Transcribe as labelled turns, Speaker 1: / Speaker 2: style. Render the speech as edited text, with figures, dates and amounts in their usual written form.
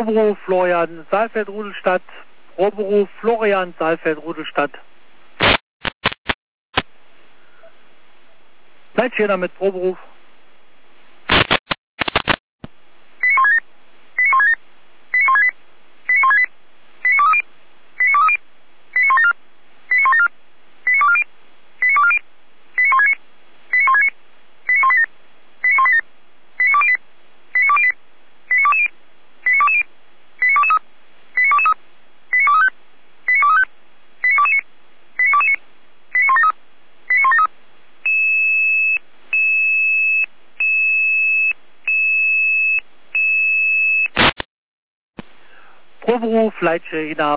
Speaker 1: Proberuf Florian Saalfeld-Rudelstadt. Proberuf Florian Saalfeld-Rudelstadt. Leitschirner mit Proberuf. Proberuf Leitschirner